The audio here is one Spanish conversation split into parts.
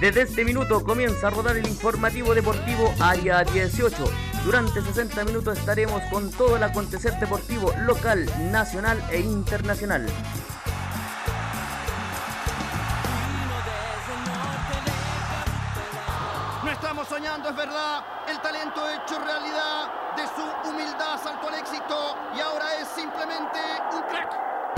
Desde este minuto comienza a rodar el informativo deportivo Área 18. Durante 60 minutos estaremos con todo el acontecer deportivo local, nacional e internacional. No estamos soñando, es verdad. El talento hecho realidad. De su humildad saltó al éxito y ahora es simplemente un crack.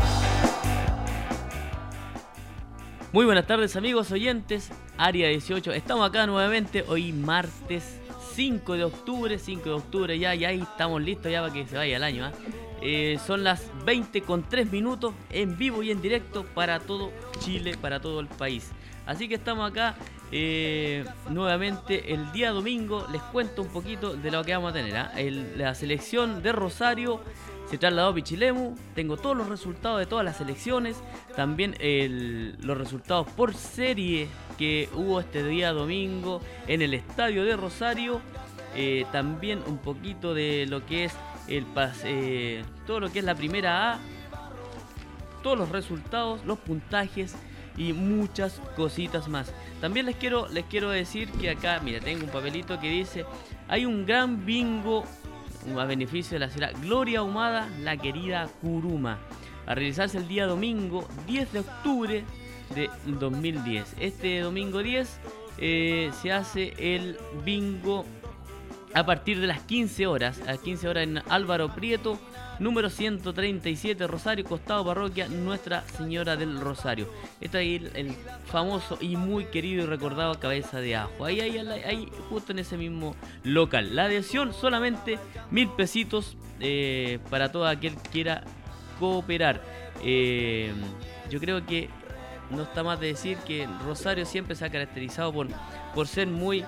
Muy buenas tardes, amigos oyentes, Área 18, estamos acá nuevamente, hoy martes 5 de octubre, ya ahí estamos listos ya para que se vaya el año, son las 20:03 en vivo y en directo para todo Chile, para todo el país, así que estamos acá nuevamente el día domingo. Les cuento un poquito de lo que vamos a tener, la selección de Rosario se trasladó a Pichilemu. Tengo todos los resultados de todas las selecciones, también los resultados por serie que hubo este día domingo en el estadio de Rosario, también un poquito de lo que es todo lo que es la primera A, todos los resultados, los puntajes y muchas cositas más. También les quiero decir que acá, mira, tengo un papelito que dice: hay un gran bingo a beneficio de la señora Gloria Ahumada, la querida Curuma, a realizarse el día domingo 10 de octubre de 2010. Este domingo 10 se hace el bingo a partir de las 15 horas. A las 15 horas en Álvaro Prieto, número 137, Rosario, costado parroquia Nuestra Señora del Rosario. Está ahí el famoso y muy querido y recordado Cabeza de Ajo. Ahí justo en ese mismo local. La adhesión solamente 1,000 pesitos para todo aquel que quiera cooperar. Yo creo que no está más de decir que Rosario siempre se ha caracterizado por ser muy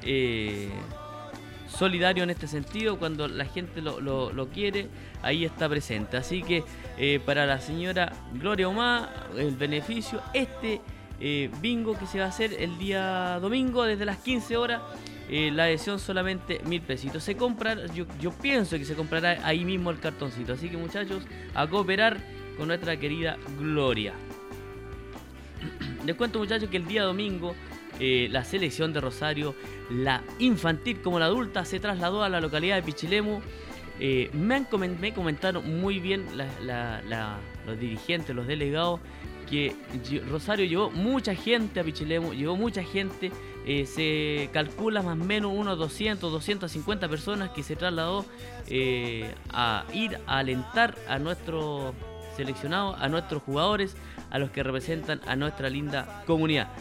solidario en este sentido. Cuando la gente lo quiere, ahí está presente. Así que para la señora Gloria Ahumada, el beneficio, bingo que se va a hacer el día domingo desde las 15 horas, la adhesión solamente 1,000 pesitos. Se compra, yo pienso que se comprará ahí mismo el cartoncito. Así que, muchachos, a cooperar con nuestra querida Gloria. Les cuento, muchachos, que el día domingo la selección de Rosario, la infantil como la adulta, se trasladó a la localidad de Pichilemu. Me comentaron muy bien los dirigentes, los delegados, que Rosario llevó mucha gente a Pichilemu, se calcula más o menos unos 250 personas que se trasladó a ir a alentar a nuestros seleccionados, a nuestros jugadores, a los que representan a nuestra linda comunidad.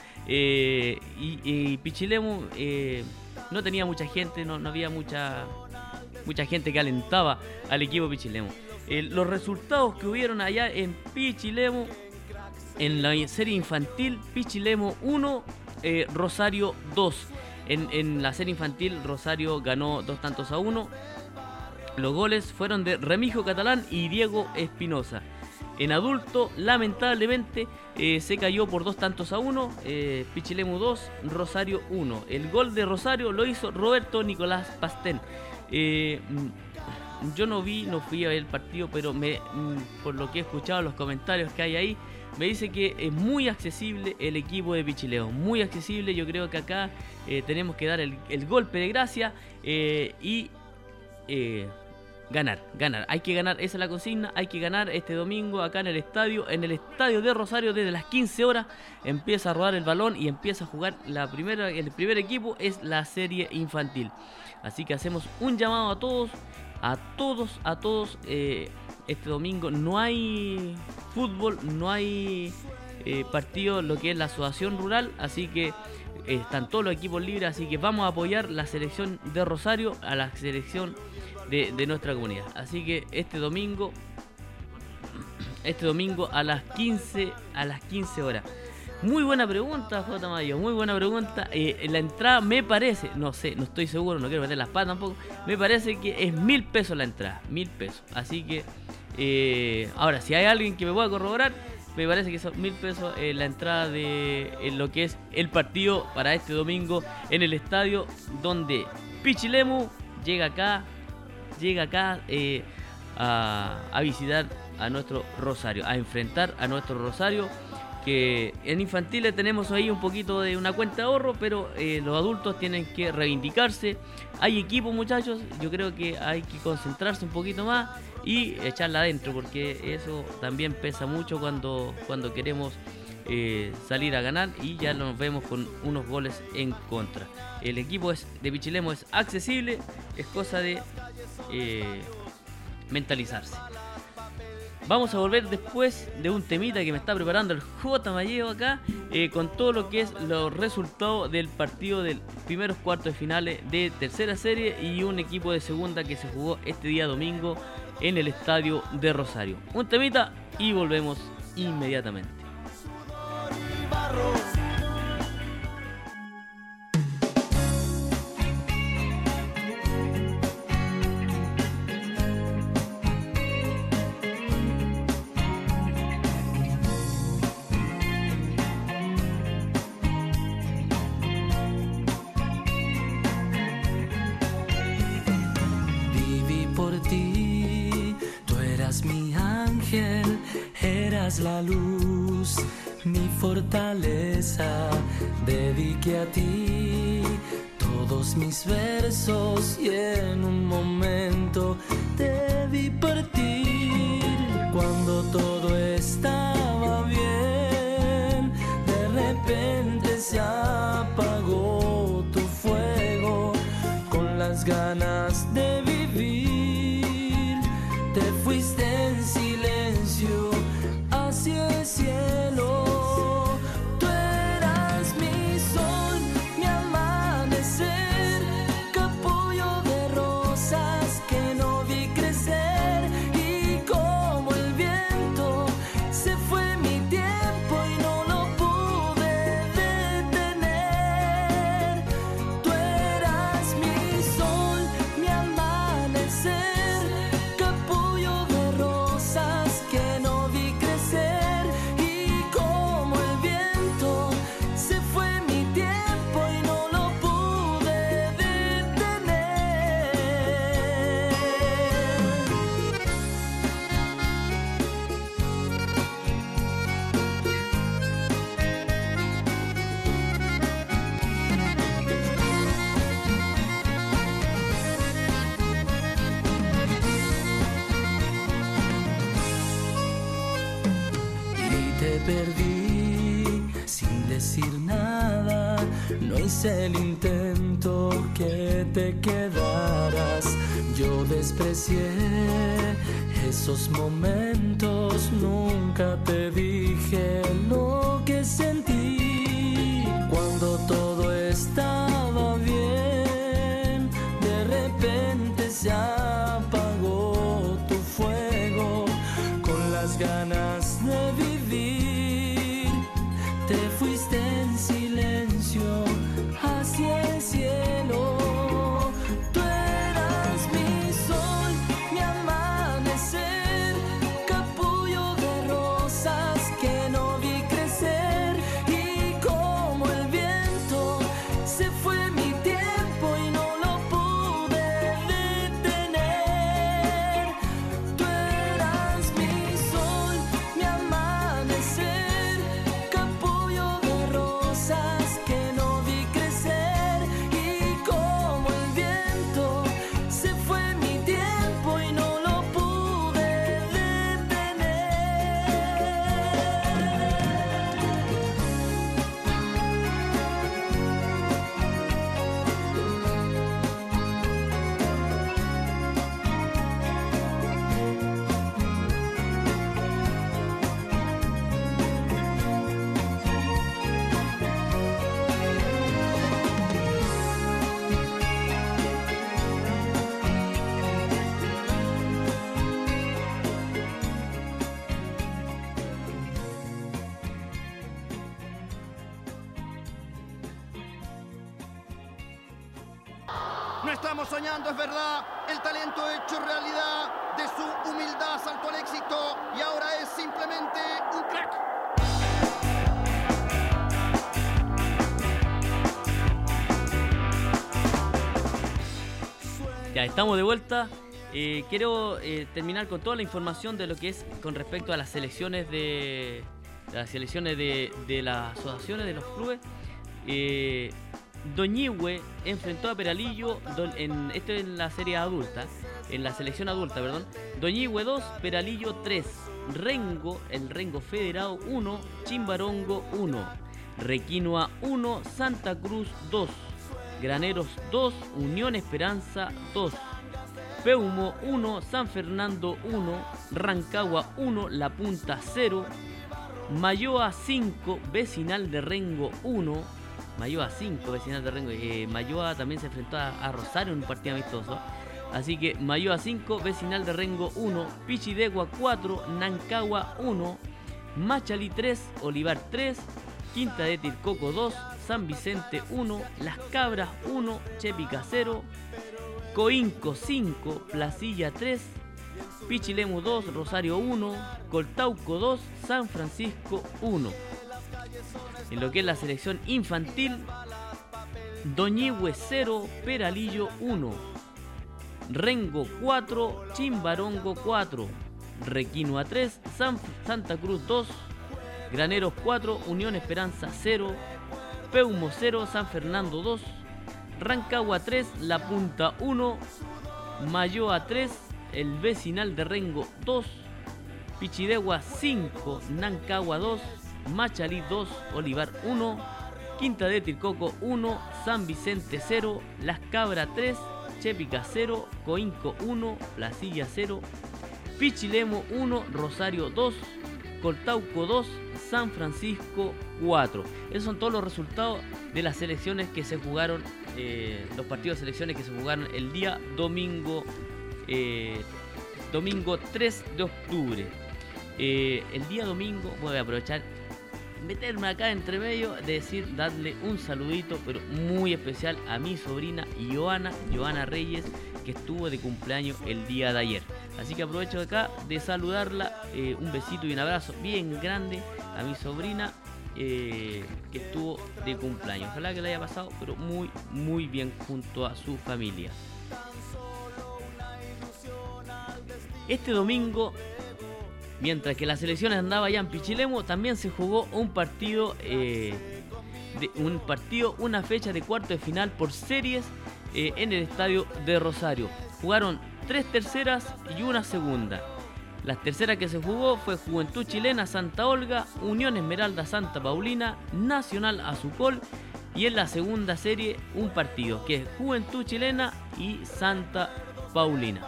Y Pichilemu no tenía mucha gente, no había mucha gente que alentaba al equipo Pichilemu. Los resultados que hubieron allá en Pichilemu, en la serie infantil, Pichilemu 1, Rosario 2. En la serie infantil, Rosario ganó 2-1. Los goles fueron de Remigio Catalán y Diego Espinosa. En adulto, lamentablemente, se cayó por 2-1, Pichilemu 2, Rosario 1. El gol de Rosario lo hizo Roberto Nicolás Pastén. Yo no fui a ver el partido, pero por lo que he escuchado, los comentarios que hay ahí, me dice que es muy accesible el equipo de Pichilemu. Muy accesible. Yo creo que acá tenemos que dar el golpe de gracia y ganar. Hay que ganar, esa es la consigna. Hay que ganar este domingo acá en el estadio de Rosario. Desde las 15 horas empieza a rodar el balón y empieza a jugar el primer equipo, es la serie infantil. Así que hacemos un llamado a todos. Este domingo no hay fútbol, no hay partido, lo que es la asociación rural, así que están todos los equipos libres. Así que vamos a apoyar la selección de Rosario, a la selección de nuestra comunidad. Así que este domingo a las 15 horas. Muy buena pregunta, J. Mayo, muy buena pregunta. La entrada me parece, no sé, no estoy seguro, no quiero meter las patas tampoco, me parece que es 1,000 pesos la entrada, 1,000 pesos. Así que, ahora, si hay alguien que me pueda corroborar, me parece que son 1,000 pesos la entrada de lo que es el partido para este domingo en el estadio, donde Pichilemu llega acá a visitar a nuestro Rosario, a enfrentar a nuestro Rosario. que en infantiles tenemos ahí un poquito de una cuenta de ahorro, pero los adultos tienen que reivindicarse. Hay equipo, muchachos, yo creo que hay que concentrarse un poquito más y echarla adentro, porque eso también pesa mucho cuando queremos salir a ganar y ya nos vemos con unos goles en contra. El equipo de Pichilemu es accesible, es cosa de mentalizarse. Vamos a volver después de un temita que me está preparando el J. Malleo acá, con todo lo que es los resultados del partido del primeros cuartos de finales de tercera serie y un equipo de segunda que se jugó este día domingo en el estadio de Rosario. Un temita y volvemos inmediatamente. La luz, mi fortaleza, dediqué a ti todos mis versos y en un momento te vi partir. Cuando todo estaba bien, de repente se apagó tu fuego. Con las ganas de vivir, te fuiste en silencio hacia el cielo. Tú eras mi sol, mi amanecer, capullo de rosas que no vi crecer. Y como el viento se fue mi tiempo y no lo pude detener. Tú eras mi sol, mi amanecer, capullo de rosas que no vi crecer. Perdí sin decir nada, no hice el intento que te quedaras. Yo desprecié esos momentos, nunca te dije lo que sentí. Cuando todo estaba bien, de repente se apagó tu fuego. Con las ganas de vivir, te fuiste en silencio hacia el cielo. Tú eras mi sol, mi amanecer, capullo de rosas que no vi crecer. Y como el viento se fue mi tiempo y no lo pude detener. Tú eras mi sol, mi amanecer, capullo de rosas que no vi crecer. Y como el viento se fue mi tiempo y no lo pude detener. No estamos soñando, es verdad. El talento hecho realidad. De su humildad saltó al éxito y ahora es simplemente un crack. Ya estamos de vuelta. Quiero terminar con toda la información de lo que es con respecto a las selecciones de las selecciones de las asociaciones de los clubes. Doñihue enfrentó a Peralillo esto es en la serie adulta, en la selección adulta, perdón. Doñihue 2, Peralillo 3, Rengo, el Rengo Federado 1, Chimbarongo 1, Requinoa 1, Santa Cruz 2, Graneros 2, Unión Esperanza 2, Peumo 1, San Fernando 1, Rancagua 1, La Punta 0, Mayoa 5, Vecinal de Rengo 1, Mayoa 5, Vecinal de Rengo. Mayoa también se enfrentó a Rosario en un partido amistoso. Así que Mayoa 5, Vecinal de Rengo 1, Pichidegua 4, Nancagua 1, Machalí 3, Olivar 3, Quinta de Tilcoco 2, San Vicente 1, Las Cabras 1, Chepica 0, Coinco 5, Placilla 3, Pichilemu 2, Rosario 1, Coltauco 2, San Francisco 1. En lo que es la selección infantil, Doñihue 0, Peralillo 1, Rengo 4, Chimbarongo 4, Requinoa 3, Santa Cruz 2, Graneros 4, Unión Esperanza 0, Peumo 0, San Fernando 2, Rancagua 3, La Punta 1, Mayoa 3, el Vecinal de Rengo 2, Pichidegua 5, Nancagua 2, Machalí 2, Olivar 1, Quinta de Tilcoco 1, San Vicente 0, Las Cabras 3, Chepica 0, Coinco 1, Placilla 0, Pichilemu 1, Rosario 2, Coltauco 2, San Francisco 4. Esos son todos los resultados de las selecciones que se jugaron, los partidos de selecciones que se jugaron el día domingo, domingo 3 de octubre. El día domingo voy a aprovechar meterme acá entre medio de decir, darle un saludito pero muy especial a mi sobrina Joana Reyes, que estuvo de cumpleaños el día de ayer. Así que aprovecho acá de saludarla, un besito y un abrazo bien grande a mi sobrina que estuvo de cumpleaños. Ojalá que la haya pasado pero muy muy bien junto a su familia. Este domingo, mientras que las selecciones andaban allá en Pichilemu, también se jugó un partido, una fecha de cuarto de final por series en el estadio de Rosario. Jugaron 3 terceras y una segunda. La tercera que se jugó fue Juventud Chilena Santa Olga, Unión Esmeralda Santa Paulina, Nacional Azucol, y en la segunda serie un partido que es Juventud Chilena y Santa Paulina.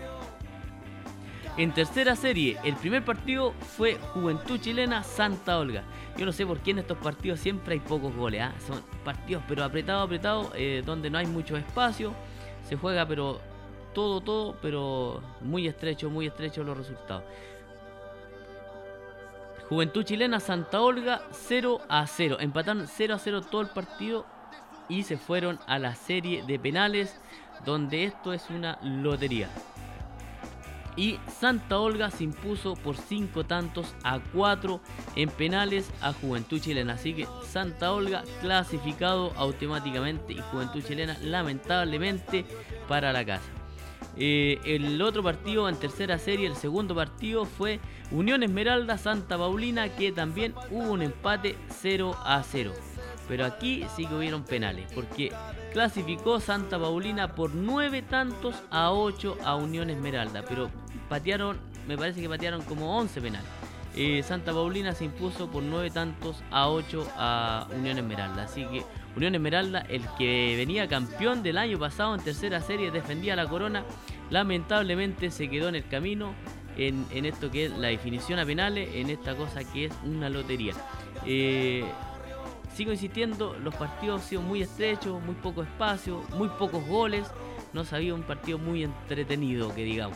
En tercera serie, el primer partido fue Juventud Chilena Santa Olga. Yo no sé por qué en estos partidos siempre hay pocos goles, son partidos pero apretados, donde no hay mucho espacio. Se juega pero todo, pero muy estrecho los resultados. Juventud Chilena Santa Olga 0-0. Empataron 0-0 todo el partido y se fueron a la serie de penales, donde esto es una lotería. Y Santa Olga se impuso por 5-4 en penales a Juventud Chilena. Así que Santa Olga clasificado automáticamente y Juventud Chilena lamentablemente para la casa. El otro partido en tercera serie, el segundo partido fue Unión Esmeralda Santa Paulina, que también hubo un empate 0-0. Pero aquí sí que hubieron penales, porque clasificó Santa Paulina por 9-8 a Unión Esmeralda, pero me parece que patearon como 11 penales. Santa Paulina se impuso por 9-8 a Unión Esmeralda. Así que Unión Esmeralda, el que venía campeón del año pasado en tercera serie, defendía la corona, lamentablemente se quedó en el camino en esto que es la definición a penales, en esta cosa que es una lotería. Sigo insistiendo, los partidos han sido muy estrechos, muy poco espacio, muy pocos goles. No se había un partido muy entretenido, que digamos.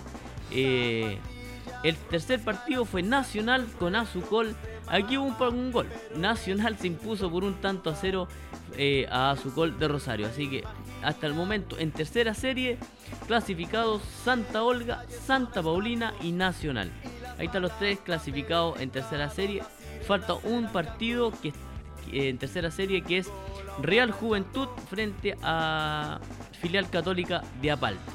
El tercer partido fue Nacional con Azucol. Aquí hubo un gol. Nacional se impuso por 1-0 a Azucol de Rosario. Así que hasta el momento en tercera serie clasificados Santa Olga, Santa Paulina y Nacional. Ahí están los tres clasificados en tercera serie. Falta un partido que en tercera serie, que es Real Juventud frente a Filial Católica de Apalta.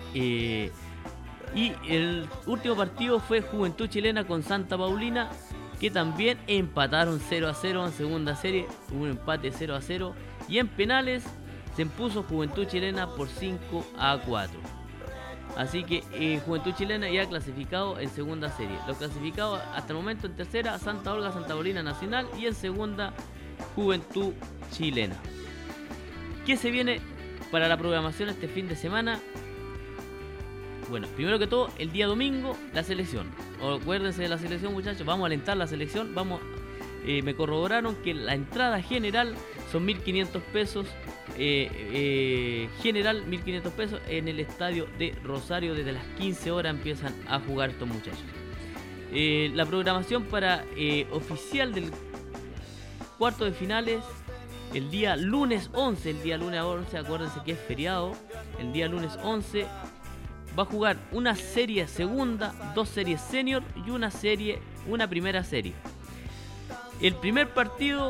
Y el último partido fue Juventud Chilena con Santa Paulina. que también empataron 0-0 en segunda serie, un empate 0-0, y en penales se impuso Juventud Chilena por 5-4. Así que Juventud Chilena ya clasificado en segunda serie. Los clasificados hasta el momento en tercera, Santa Olga, Santa Paulina, Nacional, y en segunda, Juventud Chilena. ¿Qué se viene para la programación este fin de semana? Bueno, primero que todo, el día domingo, la selección. Acuérdense de la selección, muchachos. Vamos a alentar la selección. Me corroboraron que la entrada general son 1.500 pesos. General 1.500 pesos en el estadio de Rosario. Desde las 15 horas empiezan a jugar estos muchachos. La programación para oficial del cuarto de finales, el día lunes 11. El día lunes 11, acuérdense que es feriado. El día lunes 11 va a jugar una serie segunda, 2 series senior y una primera serie. El primer partido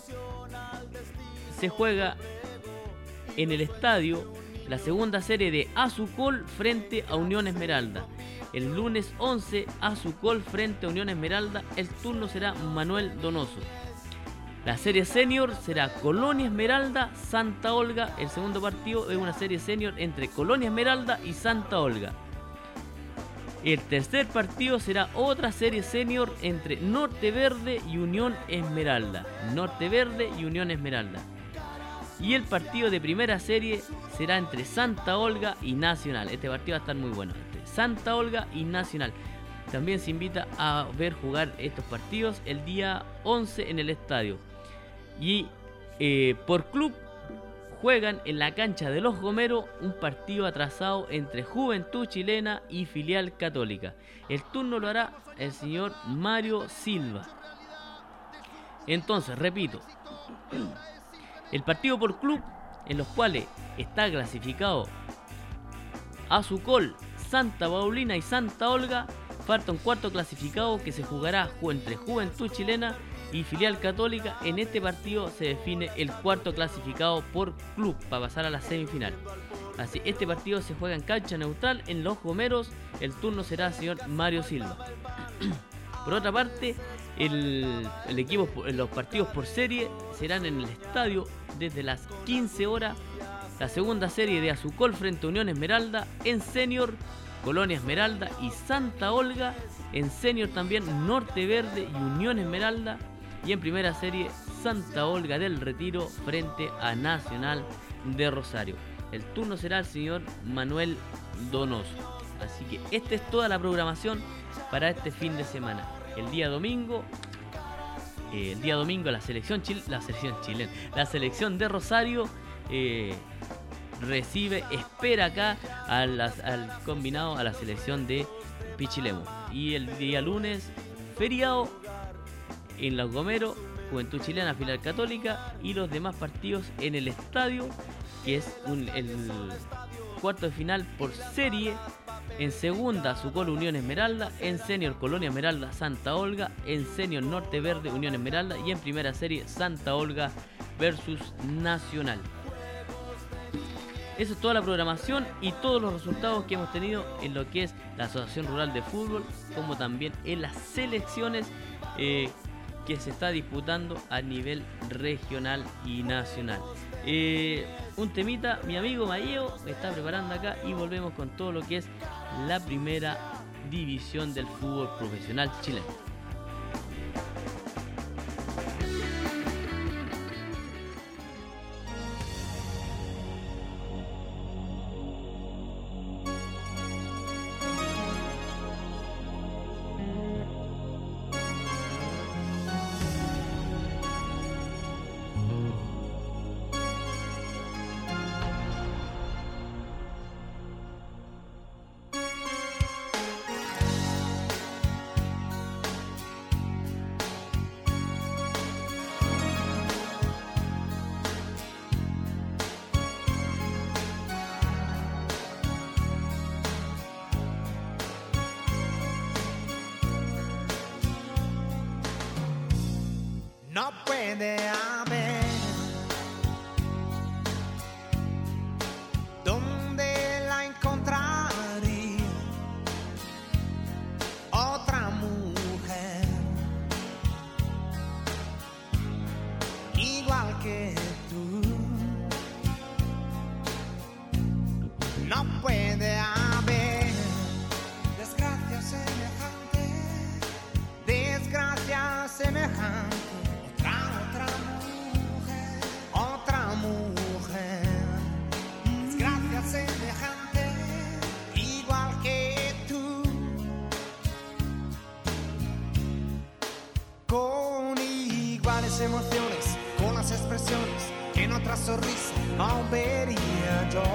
se juega en el estadio, la segunda serie de Azucol frente a Unión Esmeralda. El lunes 11, Azucol frente a Unión Esmeralda. El turno será Manuel Donoso. La serie senior será Colonia Esmeralda, Santa Olga. El segundo partido es una serie senior entre Colonia Esmeralda y Santa Olga. El tercer partido será otra serie senior entre Norte Verde y Unión Esmeralda. Norte Verde y Unión Esmeralda. Y el partido de primera serie será entre Santa Olga y Nacional. Este partido va a estar muy bueno. Entre Santa Olga y Nacional. También se invita a ver jugar estos partidos el día 11 en el estadio. Y por club juegan en la cancha de Los Gomeros un partido atrasado entre Juventud Chilena y Filial Católica. El turno lo hará el señor Mario Silva. Entonces, repito, el partido por club, en los cuales está clasificado Azucol, Santa Paulina y Santa Olga, falta un cuarto clasificado que se jugará entre Juventud Chilena y Filial Católica. En este partido se define el cuarto clasificado por club para pasar a la semifinal. Así, este partido se juega en cancha neutral en Los Gomeros. El turno será el señor Mario Silva. Por otra parte, el equipo, los partidos por serie serán en el estadio desde las 15 horas. La segunda serie de Azucol frente a Unión Esmeralda. En senior, Colonia Esmeralda y Santa Olga. En senior también Norte Verde y Unión Esmeralda. Y en primera serie, Santa Olga del Retiro frente a Nacional de Rosario. El turno será el señor Manuel Donoso. Así que esta es toda la programación para este fin de semana. El día domingo la selección chilena, la selección de Rosario espera acá al combinado, a la selección de Pichilemu. Y el día lunes, feriado en Los Gomeros, Juventud Chilena, Filial Católica, y los demás partidos en el estadio, que es el cuarto de final por serie. En segunda, Azucol, Unión Esmeralda. En senior, Colonia Esmeralda, Santa Olga. En senior, Norte Verde, Unión Esmeralda. Y en primera serie, Santa Olga versus Nacional. Esa es toda la programación y todos los resultados que hemos tenido en lo que es la Asociación Rural de Fútbol, como también en las selecciones que se está disputando a nivel regional y nacional. Un temita, mi amigo Mayeo me está preparando acá y volvemos con todo lo que es la primera división del fútbol profesional chileno. No puede haber donde la encontraría otra mujer que tú. No puede haber desgracia semejante, desgracia semejante. Otra mujer, desgracia semejante, igual que tú. Con iguales emociones, con las expresiones que en otra sonrisa no vería yo.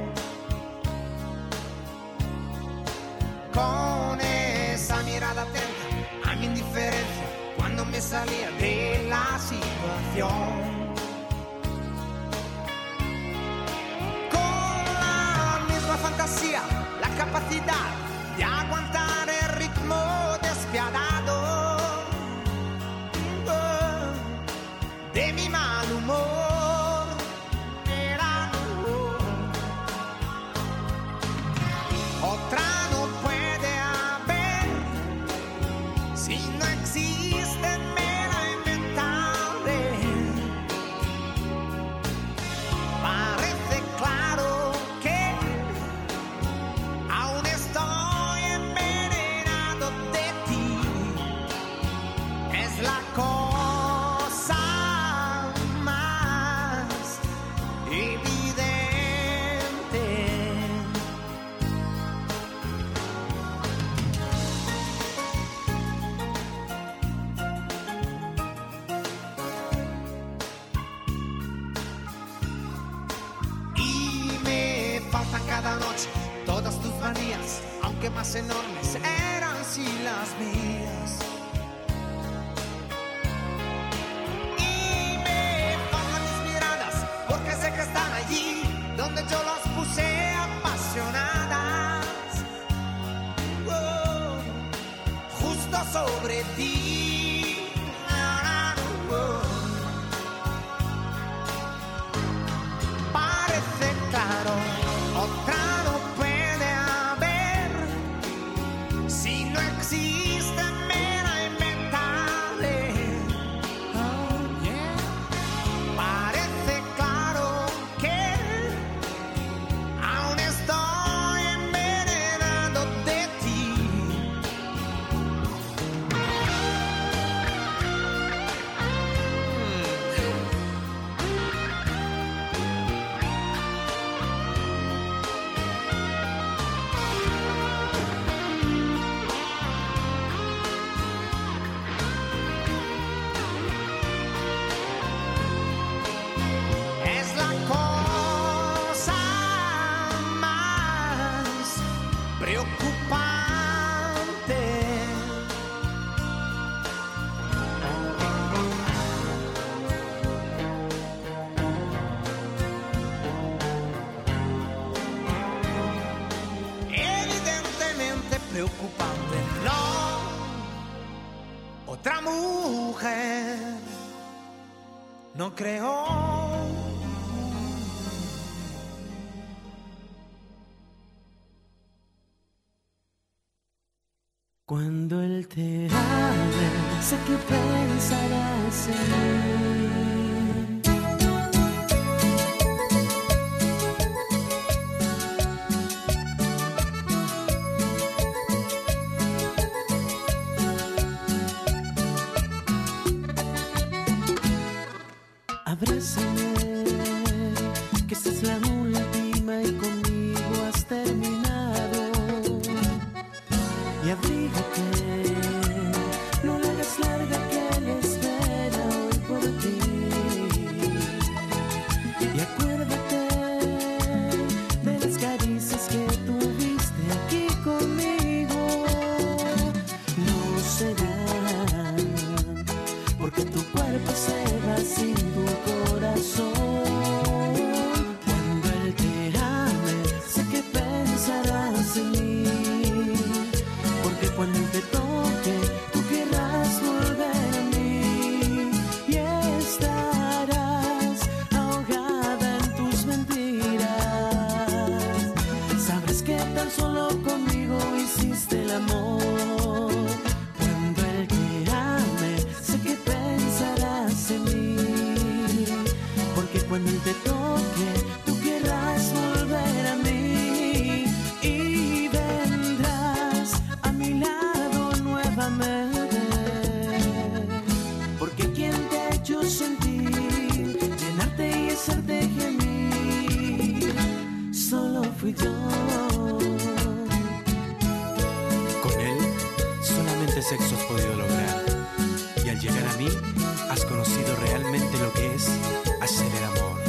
Con esa mirada atenta a mi indiferencia cuando me salía de la situación. Con la misma fantasía, la capacidad de aguantar el ritmo despiadado de mi mal humor. Era otra no puede haber si no existe mera inventable. Parece claro que aún estoy envenenado de ti. Es la cosa más evidente. Y me faltan cada noche todas tus manías, aunque más enormes eran si las mías. Y me faltan mis miradas, porque sé que están allí donde yo las puse apasionadas. Oh, justo sobre ti. Oh. Parece claro, otra no puede haber si no existe mera inventable. Oh, yeah. Parece claro que aún estoy envenenado de ti. Es la cosa más preocupante. Evidentemente preocupante, no. Otra mujer, no creo. Cuando él te hable, sé que pensarás en mí. Abrázame, que esta es la última y conmigo has terminado. Y abrígate, no le hagas larga que él espera hoy por ti. Y acuérdate de las caricias que tuviste aquí conmigo. No serán, porque tu cuerpo se va sin tu corazón. Cuando él te ame, sé que pensarás en mí. Porque cuando él te toca cuando él te toque, tú querrás volver a mí y vendrás a mi lado nuevamente. Porque quien te ha hecho sentir, llenarte y hacerte gemir, solo fui yo. Con él solamente sexo has podido lograr, y al llegar a mí has conocido realmente lo que es hacer el amor.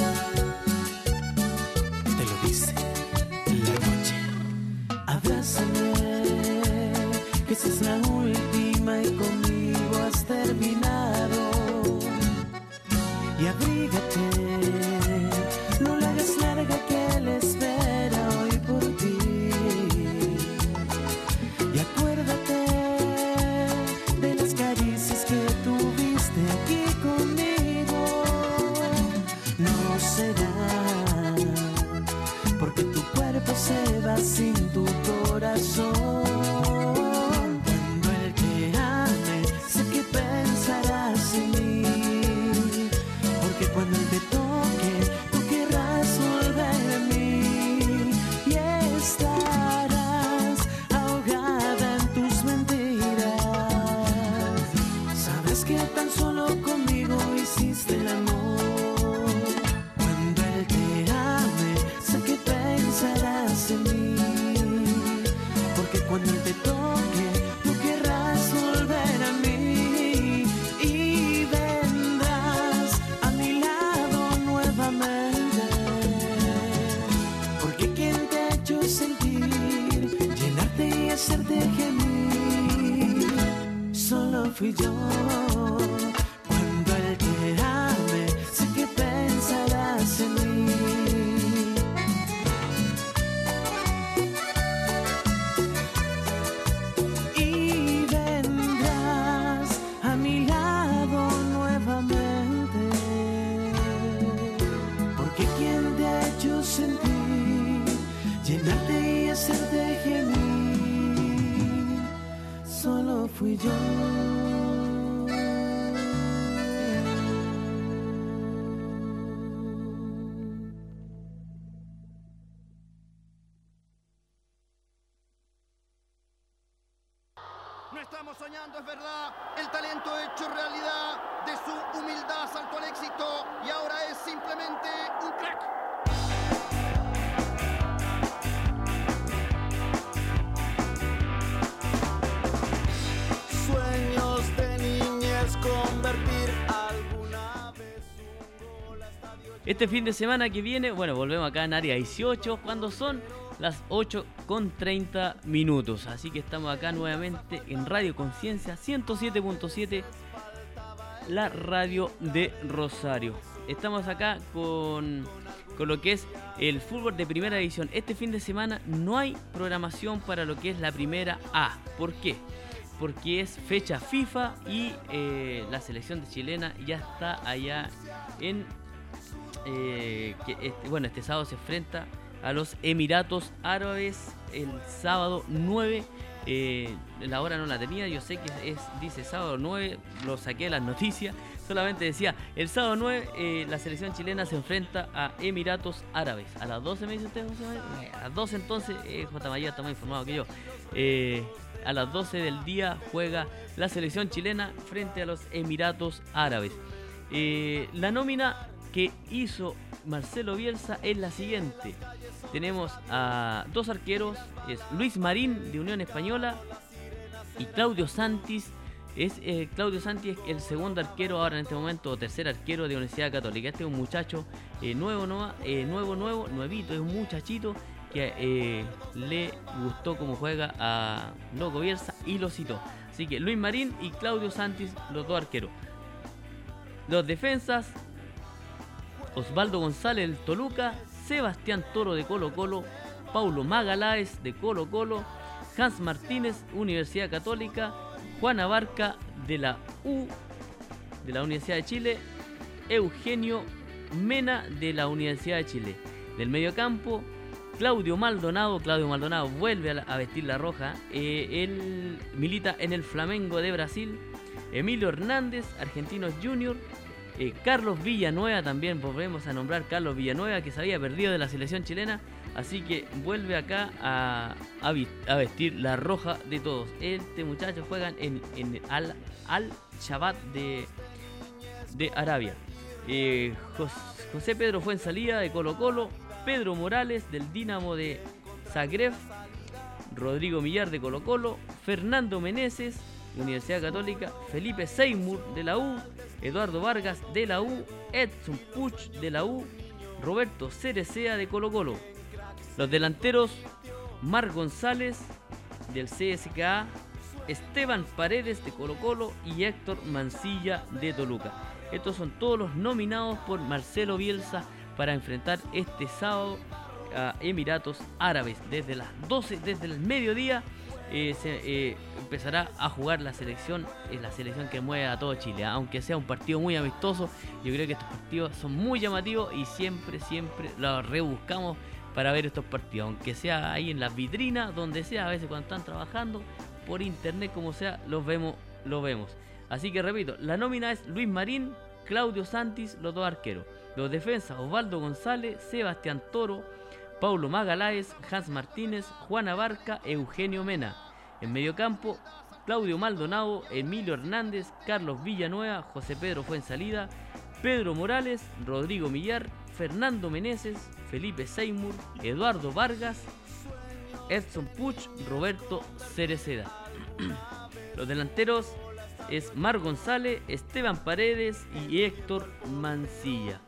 Te lo dice la noche. Abrázame, que esa es la última y conmigo has terminado. Y abrígate, no la hagas larga que él espera hoy por ti. Y acuérdate de las caricias que tuviste aquí conmigo. No será porque tu cuerpo se va sin tu corazón. Cuando él te ame, sé que pensarás en mí. Porque cuando él te toque, tú querrás volver a mí. Y estarás ahogada en tus mentiras. Sabes que tan solo conmigo hiciste el amor. Cuando él te ame, sé que pensarás en mí. Porque cuando él te toque, tú querrás volver a mí y vendrás a mi lado nuevamente. Porque quien te ha hecho sentir, llenarte y hacerte gemir, solo fui yo. Cuando él te ame, sé que pensarás en mí. Y vendrás a mi lado nuevamente. Porque quien te ha hecho sentir, llenarte y hacerte gemir, solo fui yo. No estamos soñando, es verdad. El talento hecho realidad. De su humildad saltó al éxito y ahora es simplemente un crack. Sueños de niñez, convertir alguna vez un gol a estadio. Este fin de semana que viene, bueno, volvemos acá en área 18, cuando son las 8:30. Así que estamos acá nuevamente en Radio Conciencia 107.7, la radio de Rosario. Estamos acá con lo que es el fútbol de primera división. Este fin de semana no hay programación para lo que es la primera A. ¿Por qué? Porque es fecha FIFA y la selección de chilena ya está allá en... este sábado se enfrenta a los Emiratos Árabes el sábado 9. La hora no la tenía, yo sé que dice sábado 9, lo saqué de las noticias, solamente decía el sábado 9 la selección chilena se enfrenta a Emiratos Árabes. A las 12 me dice usted, José María. A las 12 entonces, J. María está más informado que yo. A las 12 del día juega la selección chilena frente a los Emiratos Árabes. La nómina que hizo Marcelo Bielsa es la siguiente. Tenemos a dos arqueros, es Luis Marín de Unión Española y Claudio Santis. Claudio Santis es el segundo arquero ahora en este momento, o tercer arquero de Universidad Católica. Este es un muchacho nuevito, es un muchachito que le gustó cómo juega a Loco Bielsa y lo citó. Así que Luis Marín y Claudio Santis, los dos arqueros. Los defensas: Osvaldo González del Toluca, Sebastián Toro de Colo Colo, Paulo Magaláes de Colo Colo, Hans Martínez, Universidad Católica, Juan Abarca de la Universidad de Chile, Eugenio Mena de la Universidad de Chile. Del mediocampo, Claudio Maldonado vuelve a vestir la roja, él milita en el Flamengo de Brasil. Emilio Hernández, Argentinos Junior, Carlos Villanueva también, volvemos a nombrar Carlos Villanueva, que se había perdido de la selección chilena, así que vuelve acá a vestir la roja de todos. Este muchacho juega en Al-Shabaab de Arabia. José Pedro Fuenzalida de Colo Colo, Pedro Morales del Dinamo de Zagreb, Rodrigo Millar de Colo Colo, Fernando Meneses de Universidad Católica, Felipe Seymour de la U, Eduardo Vargas de la U, Edson Puch de la U, Roberto Cerecea de Colo Colo. Los delanteros, Mar González del CSKA, Esteban Paredes de Colo Colo y Héctor Mancilla de Toluca. Estos son todos los nominados por Marcelo Bielsa para enfrentar este sábado a Emiratos Árabes. Desde las 12, desde el mediodía, se empezará a jugar la selección que mueve a todo Chile. Aunque sea un partido muy amistoso, yo creo que estos partidos son muy llamativos y siempre los rebuscamos para ver estos partidos. Aunque sea ahí en las vitrinas, donde sea, a veces cuando están trabajando, por internet, como sea, los vemos. Así que repito, la nómina es Luis Marín, Claudio Santis, los dos arqueros. Los defensas, Osvaldo González, Sebastián Toro, Paulo Magaláes, Hans Martínez, Juan Abarca, Eugenio Mena. En mediocampo, Claudio Maldonado, Emilio Hernández, Carlos Villanueva, José Pedro Fuenzalida, Pedro Morales, Rodrigo Millar, Fernando Meneses, Felipe Seymour, Eduardo Vargas, Edson Puch, Roberto Cereceda. Los delanteros es Mar González, Esteban Paredes y Héctor Mancilla.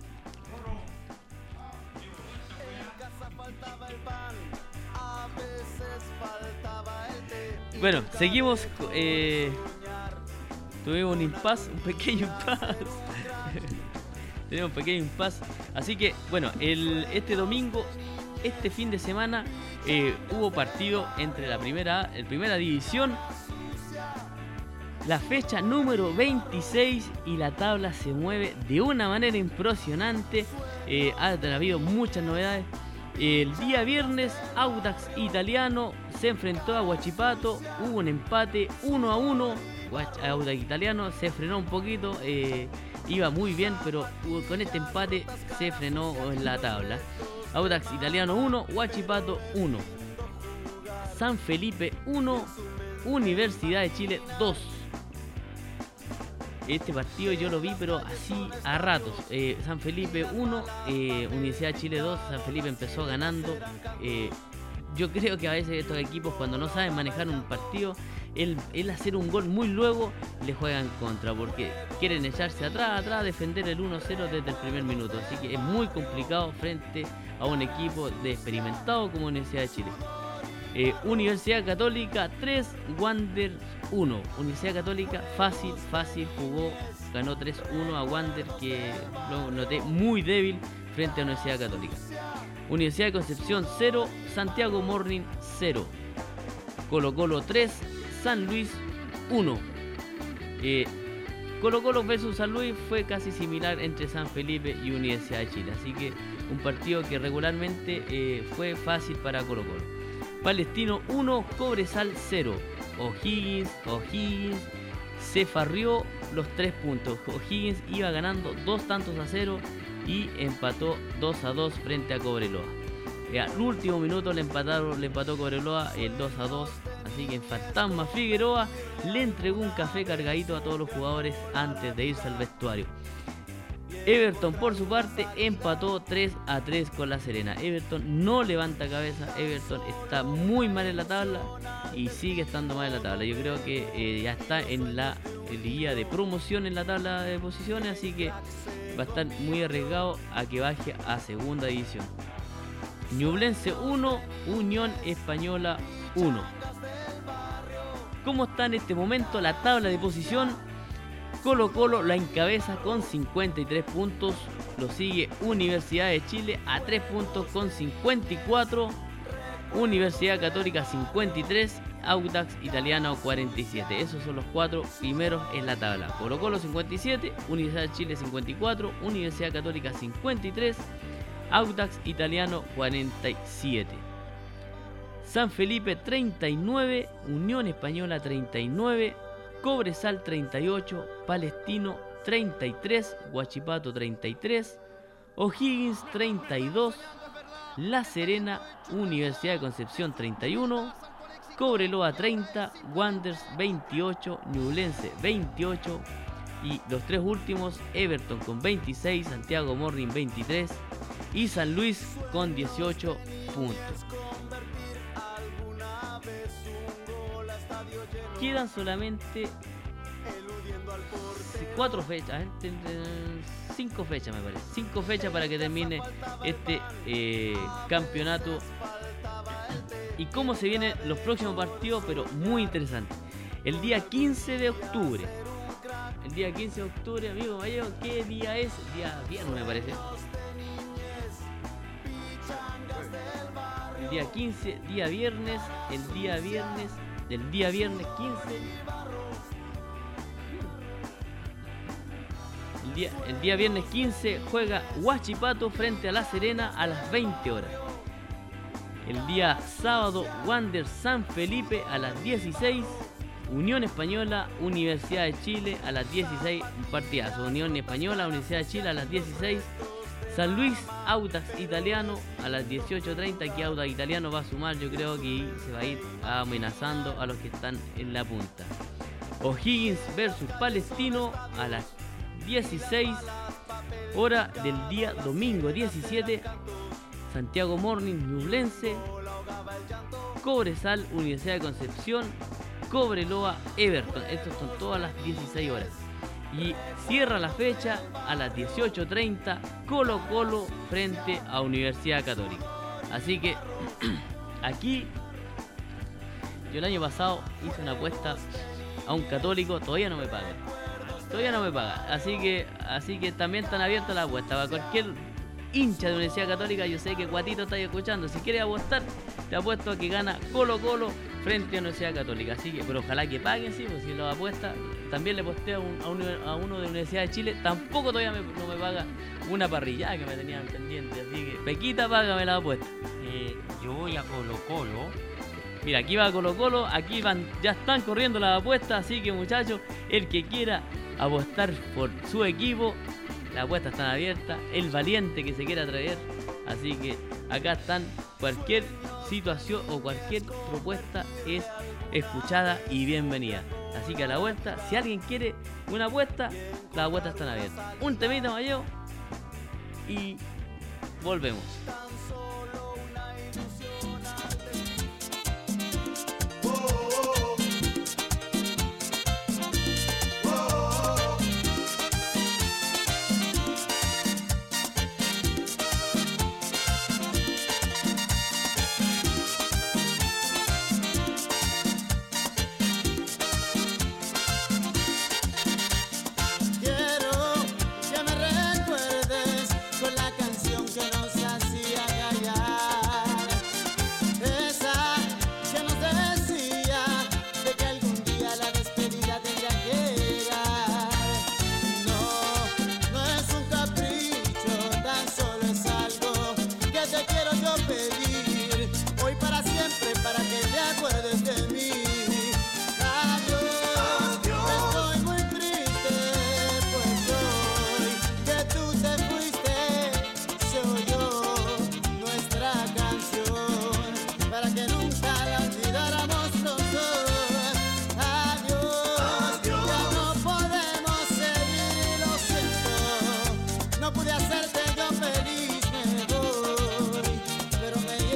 Bueno, seguimos. Tuvimos un pequeño impasse. Tenemos un pequeño impasse. Así que, bueno, este domingo, este fin de semana, hubo partido entre la primera división. La fecha número 26 y la tabla se mueve de una manera impresionante. Ha habido muchas novedades. El día viernes, Audax Italiano se enfrentó a Huachipato. Hubo un empate 1-1. Audax Italiano se frenó un poquito. Iba muy bien, pero con este empate se frenó en la tabla. Audax Italiano 1, Huachipato 1. San Felipe 1, Universidad de Chile 2. Este partido yo lo vi, pero así a ratos. San Felipe 1, Universidad de Chile 2. San Felipe empezó ganando. Yo creo que a veces estos equipos, cuando no saben manejar un partido, el hacer un gol muy luego le juegan contra, porque quieren echarse atrás, defender el 1-0 desde el primer minuto. Así que es muy complicado frente a un equipo de experimentado como Universidad de Chile. Universidad Católica 3, Wander 1. Universidad Católica fácil jugó, ganó 3-1 a Wander, que lo noté muy débil frente a Universidad Católica. Universidad de Concepción 0, Santiago Morning 0. Colo Colo 3, San Luis 1. Colo Colo versus San Luis fue casi similar entre San Felipe y Universidad de Chile, así que un partido que regularmente fue fácil para Colo Colo. Palestino 1, Cobresal 0. O'Higgins se farrió los 3 puntos. O'Higgins iba ganando 2-0 y empató 2-2 frente a Cobreloa. Al último minuto le empató Cobreloa el 2-2. Así que en Fantasma Figueroa le entregó un café cargadito a todos los jugadores antes de irse al vestuario. Everton, por su parte, empató 3-3 con La Serena. Everton no levanta cabeza. Everton está muy mal en la tabla y sigue estando mal en la tabla. Yo creo que ya está en la guía de promoción en la tabla de posiciones, así que va a estar muy arriesgado a que baje a segunda división. Ñublense 1, Unión Española 1. ¿Cómo está en este momento la tabla de posición? Colo Colo la encabeza con 53 puntos, lo sigue Universidad de Chile a 3 puntos con 54, Universidad Católica 53, Audax Italiano 47. Esos son los 4 primeros en la tabla. Colo Colo 57, Universidad de Chile 54, Universidad Católica 53, Audax Italiano 47. San Felipe 39, Unión Española 39, Cobresal 38, Palestino 33, Huachipato 33, O'Higgins 32, La Serena, Universidad de Concepción 31, Cobreloa 30, Wanderers 28, Ñublense 28 y los tres últimos, Everton con 26, Santiago Morning 23 y San Luis con 18 puntos. Quedan solamente 4 fechas, 5 fechas me parece. 5 fechas para que termine este campeonato. Y cómo se vienen los próximos partidos, pero muy interesante. El día 15 de octubre. El día 15 de octubre, amigo Vallejo, ¿qué día es? Día viernes me parece. El día 15, día viernes, el día viernes, del día viernes 15. El día viernes 15 juega Huachipato frente a La Serena a las 20 horas. El día sábado, Wander San Felipe a las 16. Unión Española, Universidad de Chile a las 16. Un partidazo. Unión Española, Universidad de Chile a las 16. San Luis, Audax Italiano a las 18:30. Aquí Audax Italiano va a sumar, yo creo que se va a ir amenazando a los que están en la punta. O'Higgins versus Palestino a las 16 hora del día domingo 17. Santiago Morning, Ñublense, Cobresal, Universidad de Concepción, Cobreloa, Everton. Estos son todas las 16 horas. Y cierra la fecha a las 18:30 Colo Colo frente a Universidad Católica. Así que aquí yo el año pasado hice una apuesta a un católico, todavía no me pagan. Así que también están abiertas las apuestas para cualquier hincha de Universidad Católica. Yo sé que Guatito está ahí escuchando. Si quieres apostar, te apuesto a que gana Colo Colo frente a Universidad Católica. Así que, pero ojalá que paguen, sí, pues si lo apuesta. También le aposté a uno de Universidad de Chile. Tampoco todavía no me paga una parrillada que me tenían pendiente. Así que, Pequita, págame la apuesta. Yo voy a Colo Colo. Mira, aquí va Colo Colo, aquí ya están corriendo las apuestas. Así que, muchachos, el que quiera apostar por su equipo, las apuestas están abiertas. El valiente que se quiera atrever. Así que acá están. Cualquier situación o cualquier propuesta es escuchada y bienvenida. Así que a la vuelta, si alguien quiere una apuesta, las apuestas están abiertas. Un temita mayor y volvemos. No pude hacerte yo feliz, me voy, pero me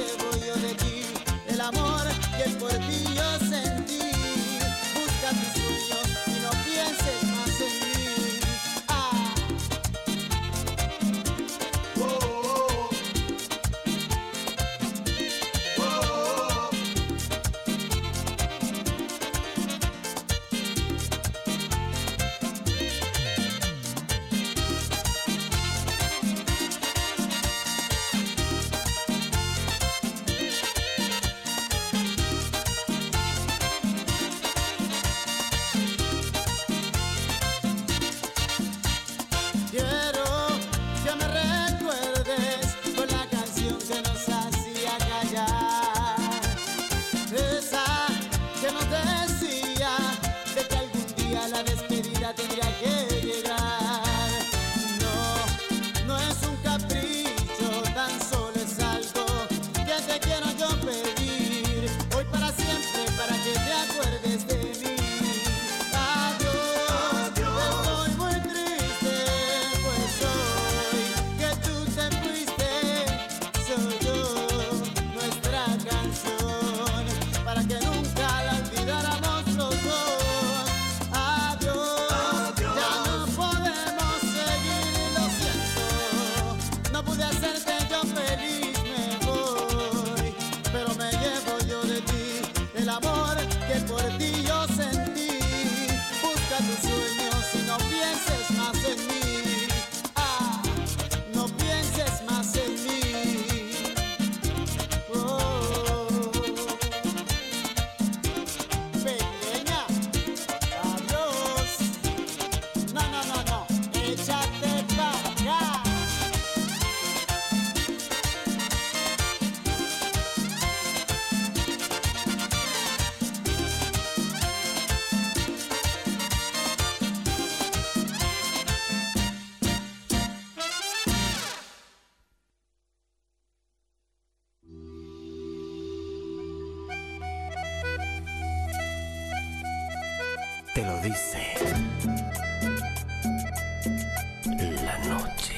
hacerte yo feliz me voy, pero me llevo yo de ti el amor que por ti yo sentí. Busca tus sueños y no pienses más en mí. Ah, no pienses más en mí. Oh, pequeña, adiós. No, no, no, no, échate para acá. Te lo dice la noche.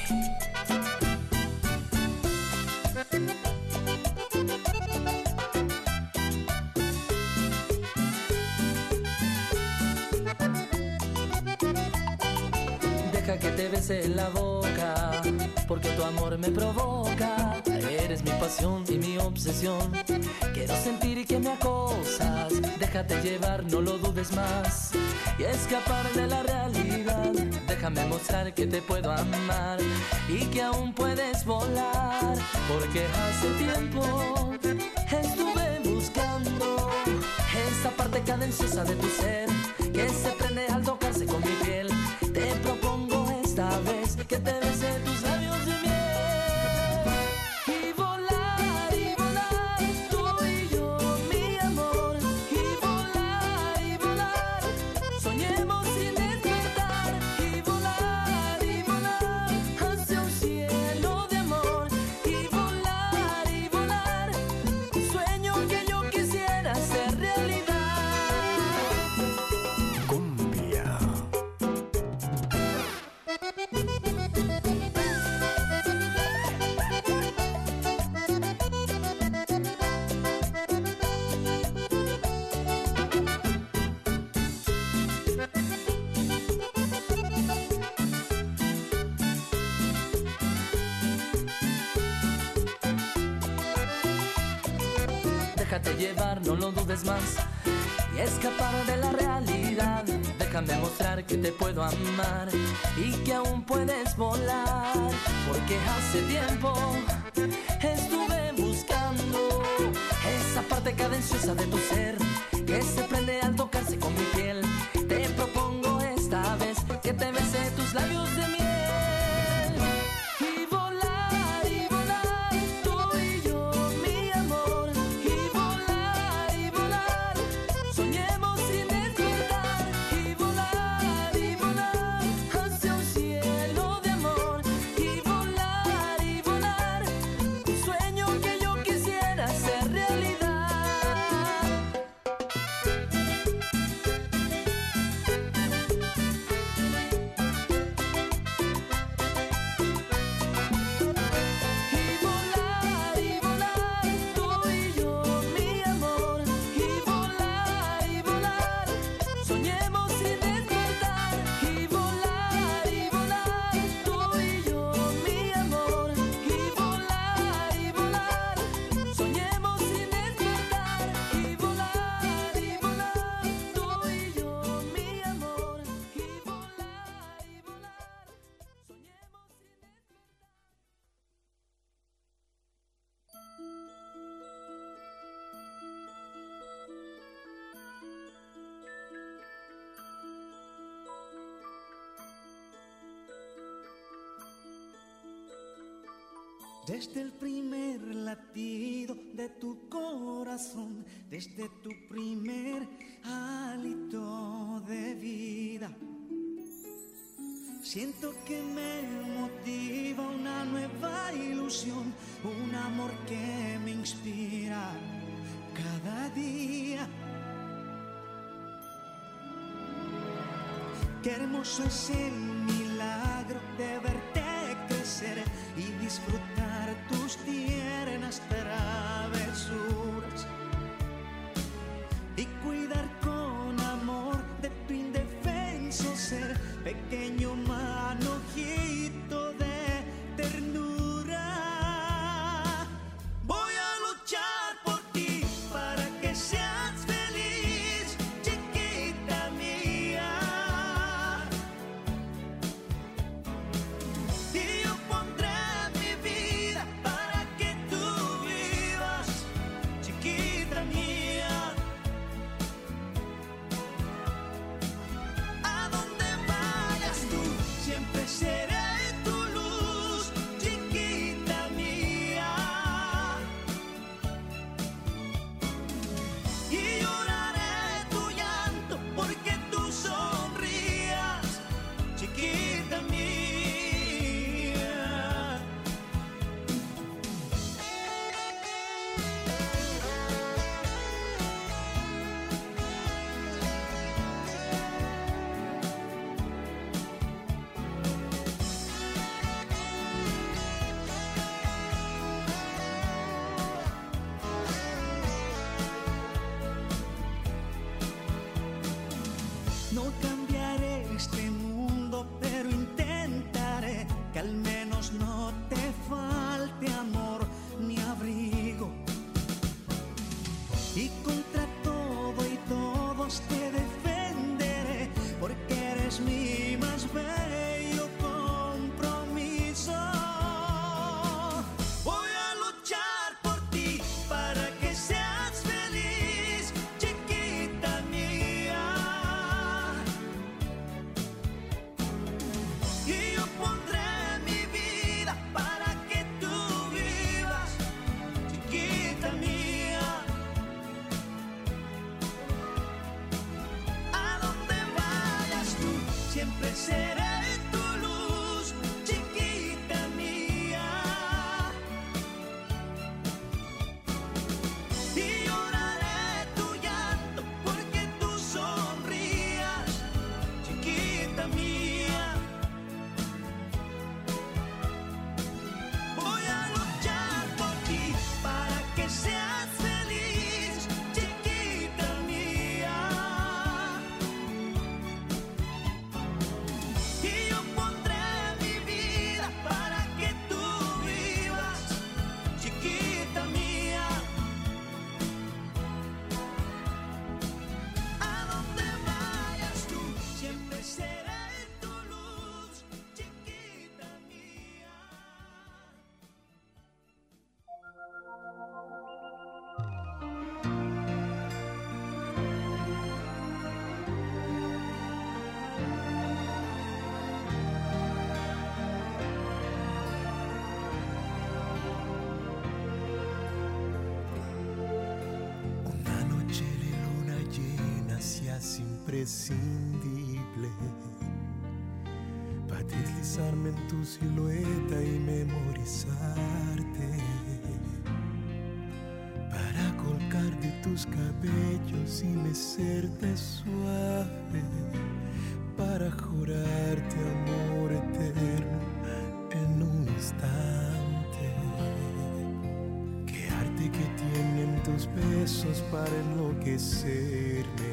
Deja que te bese en la boca, porque tu amor me provoca. Eres mi pasión y mi obsesión. Quiero sentir que me acosas. Déjate llevar, no lo dudes más, y escapar de la realidad. Déjame mostrar que te puedo amar y que aún puedes volar, porque hace tiempo estuve buscando esa parte cadenciosa de tu ser que se prende al tocarse con mi piel. Te propongo esta vez que te bese tus labios de miel. Y volar, tú y yo, mi amor. Y volar, soñemos sin despertar. Y volar, hacia un cielo de amor. Y volar, un sueño que yo quisiera hacer realidad. Cumbia. Déjate llevar, no lo dudes más, y escapar de la realidad. Déjame mostrar que te puedo amar y que aún puedes volar, porque hace tiempo estuve buscando esa parte cadenciosa de tu ser que se prende al tocarse con mi piel. Te propongo esta vez que te bese tus labios de miel. Y volar, tú y yo, mi amor. Y volar, soñemos sin despertar. Y volar, hacia un cielo de amor. Y volar, un sueño que yo quisiera hacer realidad. Y volar, tú y yo, mi amor. Y volar, soñemos sin despertar. Y volar, tú y yo, mi amor. Y volar, soñemos sin despertar. Y volar, tú y yo, mi amor. Y volar, soñemos sin despertar. Desde el primer latido de tu corazón, desde tu primer hálito de vida, siento que me motiva una nueva ilusión, un amor que me inspira cada día. Qué hermoso es el milagro de verte crecer y disfrutar tus tiernas travesuras y cuidar con amor de tu indefenso ser, pequeño manojito de ternura. imprescindible para deslizarme en tu silueta y memorizarte, para colgar de tus cabellos y mecerte suave, para jurarte amor eterno en un instante. Qué arte que tienen tus besos para enloquecerme,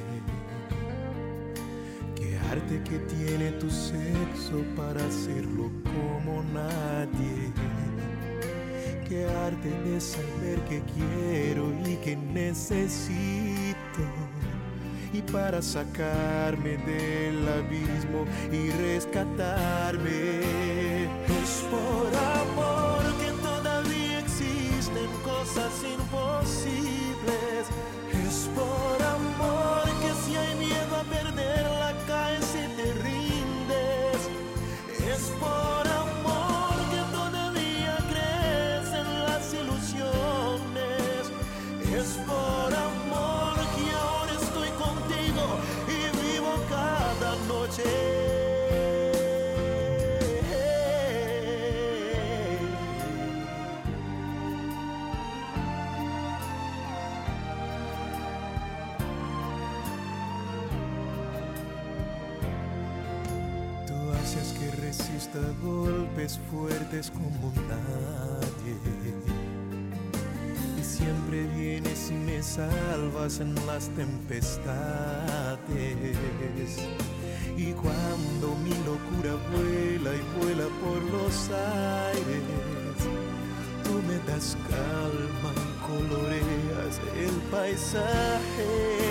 qué arte que tiene tu sexo para hacerlo como nadie, qué arte de saber que quiero y que necesito, y para sacarme del abismo y rescatarme. Es por amor que todavía existen cosas imposibles. Es por amor que si hay miedo a perderla caes y te rindes. Es por amor que todavía crees en las ilusiones. Es por amor que ahora estoy contigo y vivo cada noche. Tú haces que resista golpes fuertes como nadie, y siempre vienes y me salvas en las tempestades. Y cuando mi locura vuela y vuela por los aires, tú me das calma y coloreas el paisaje.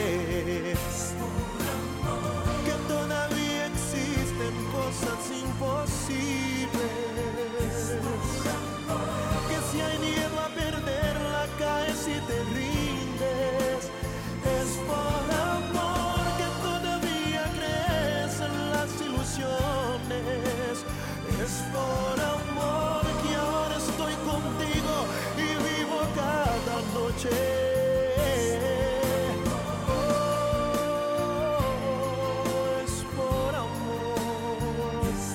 Que todavía existen cosas imposibles, que si hay miedo a perderla caes y te rindes. Es por amor que todavía crees en las ilusiones. Es por amor que ahora estoy contigo y vivo cada noche. Es por amor. Es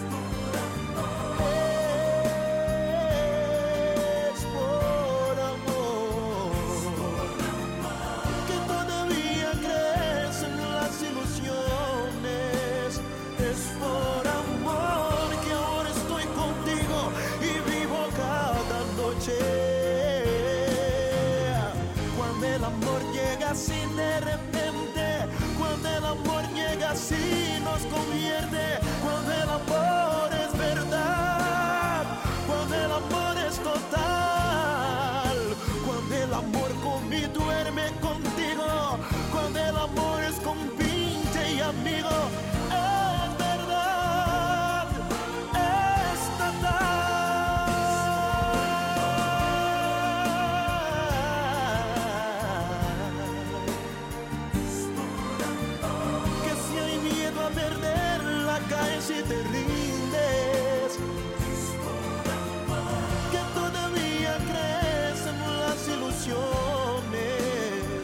por amor que todavía crees en las ilusiones. Es por amor que ahora estoy contigo y vivo cada noche. Cuando el amor llega así de repente, cuando el amor llega así nos convierte, cuando el amor es verdad, cuando el amor es total, cuando el amor come y duerme contigo, cuando el amor es compinche y amigo, es verdad, es total. Que si hay miedo a perderla caes y te rindes. Que todavía crees en las ilusiones.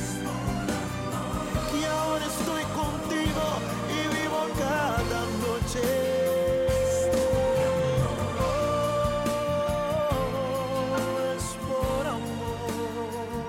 Que ahora estoy contigo y vivo cada noche. Es por amor.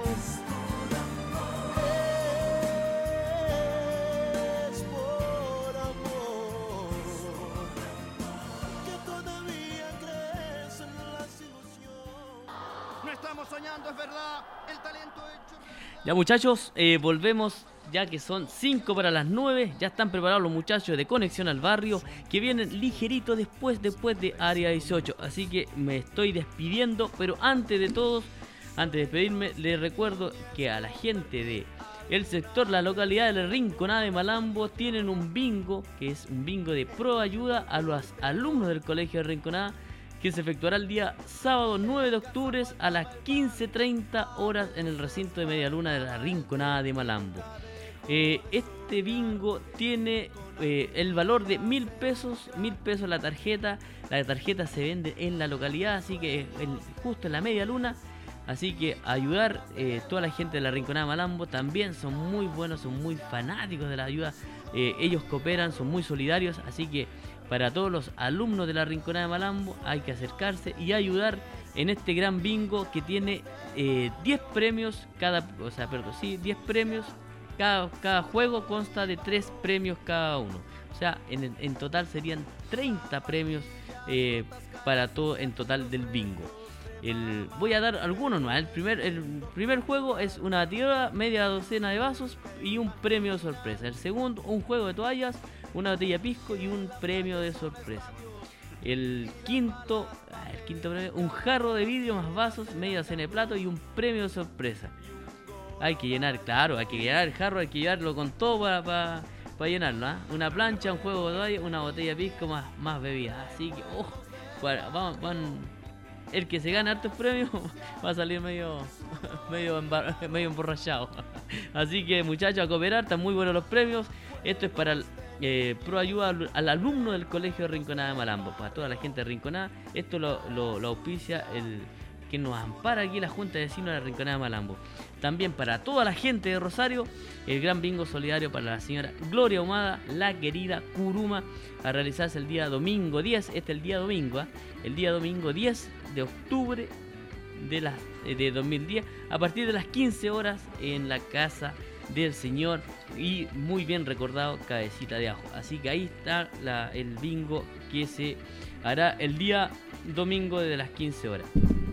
Es por amor que todavía crees en las ilusiones. No estamos soñando, es verdad. El talento hecho realidad. Ya muchachos, volvemos ya que son 5 para las 9. Ya están preparados los muchachos de Conexión al Barrio, que vienen ligerito después de Área 18. Así que me estoy despidiendo, pero antes de despedirme, les recuerdo que a la gente de el sector, la localidad de La Rinconada de Malambo, tienen un bingo, que es un bingo de pro ayuda a los alumnos del Colegio de Rinconada, que se efectuará el día sábado 9 de octubre a las 15:30 horas en el recinto de Media Luna de La Rinconada de Malambo. Este bingo tiene el valor de 1.000 pesos, 1.000 pesos la tarjeta. La tarjeta se vende en la localidad, así que justo en la Media Luna. Así que ayudar, toda la gente de La Rinconada de Malambo también son muy buenos, son muy fanáticos de la ayuda ellos cooperan, son muy solidarios, así que para todos los alumnos de la Rinconada de Malambo hay que acercarse y ayudar en este gran bingo que tiene 10 premios cada, 10 premios, cada juego consta de 3 premios cada uno. O sea, en total serían 30 premios para todo en total del bingo. Voy a dar algunos más. El primer juego es una batidora, media docena de vasos y un premio de sorpresa. El segundo, un juego de toallas, una botella de pisco y un premio de sorpresa. El quinto premio, un jarro de vidrio más vasos, media docena de platos y un premio de sorpresa. Hay que llenar, claro, hay que llenar el jarro, hay que llevarlo con todo para llenarlo, ¿eh? Una plancha, un juego de toalla, una botella de pisco más bebida. Así que, el que se gana hartos premios va a salir medio emborrachado. Así que, muchachos, a cooperar, están muy buenos los premios. Esto es para pro ayuda al alumno del colegio de Rinconada de Malambo, para toda la gente de Rinconada. Esto lo auspicia que nos ampara aquí la Junta de Vecinos de la Rinconada de Malambo. También para toda la gente de Rosario, el gran bingo solidario para la señora Gloria Ahumada, la querida Curuma, a realizarse el día domingo 10, el día domingo 10 de octubre de 2010, a partir de las 15 horas en la casa del señor y muy bien recordado Cabecita de Ajo. Así que ahí está el bingo que se hará el día domingo desde las 15 horas.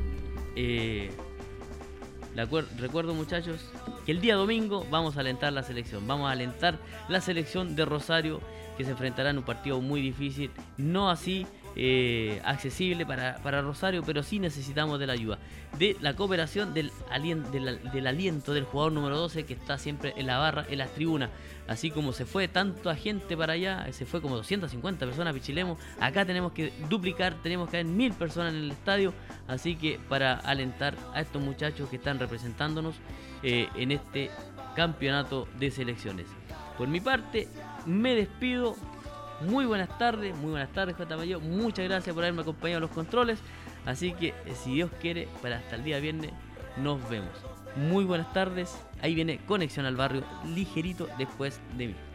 Recuerdo, muchachos, que el día domingo vamos a alentar la selección. Vamos a alentar la selección de Rosario, que se enfrentará en un partido muy difícil, no así accesible para Rosario, pero sí necesitamos de la ayuda, de la cooperación, del aliento del jugador número 12 que está siempre en la barra, en las tribunas. Así como se fue tanta gente para allá, se fue como 250 personas a Pichilemu, acá tenemos que duplicar, tenemos que haber 1000 personas en el estadio. Así que para alentar a estos muchachos que están representándonos en este campeonato de selecciones. Por mi parte, me despido. Muy buenas tardes, J. Mayo. Muchas gracias por haberme acompañado en los controles. Así que, si Dios quiere, para hasta el día viernes nos vemos. Muy buenas tardes. Ahí viene Conexión al Barrio, ligerito después de mí.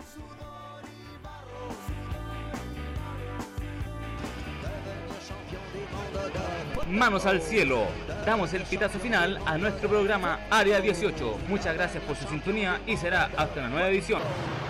Manos al cielo. Damos el pitazo final a nuestro programa Área 18. Muchas gracias por su sintonía y será hasta una nueva edición.